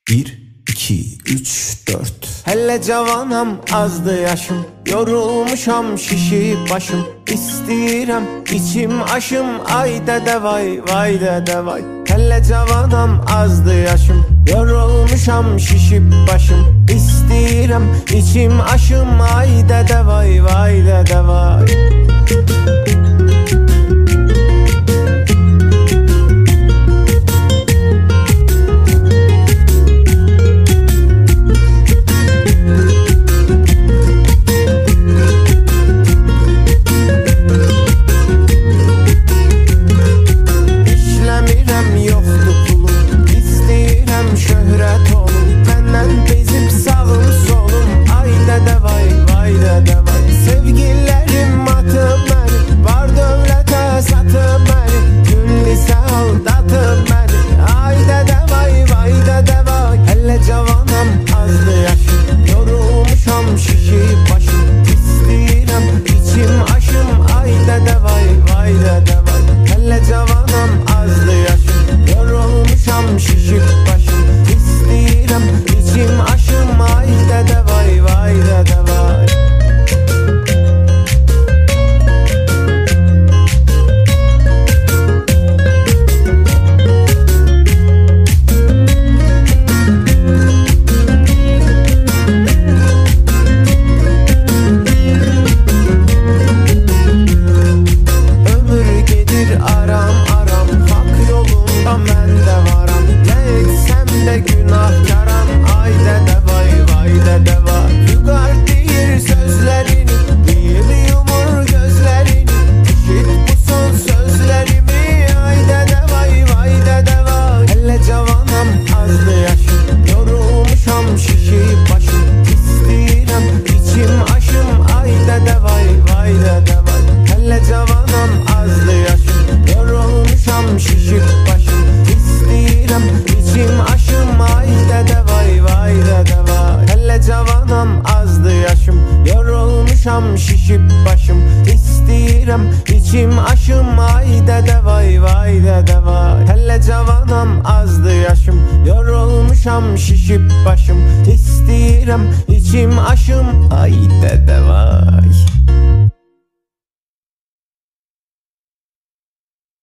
1, 2, 3, 4. Hele cavanam, azdı yaşım, yorulmuşam, şişip başım. İstəyirəm içim aşım, ay dədə vay, vay dədə vay. Hele cavanam, azdı yaşım, yorulmuşam, şişip başım. İstəyirəm içim aşım, ay dədə vay, vay dədə vay. Şişip başım, istəyirəm içim aşım, ay dədə vay, vay dədə vay. Hələ cavanam, azdı yaşım, yorulmuşam, şişip başım. İstəyirəm içim aşım, ay dədə vay.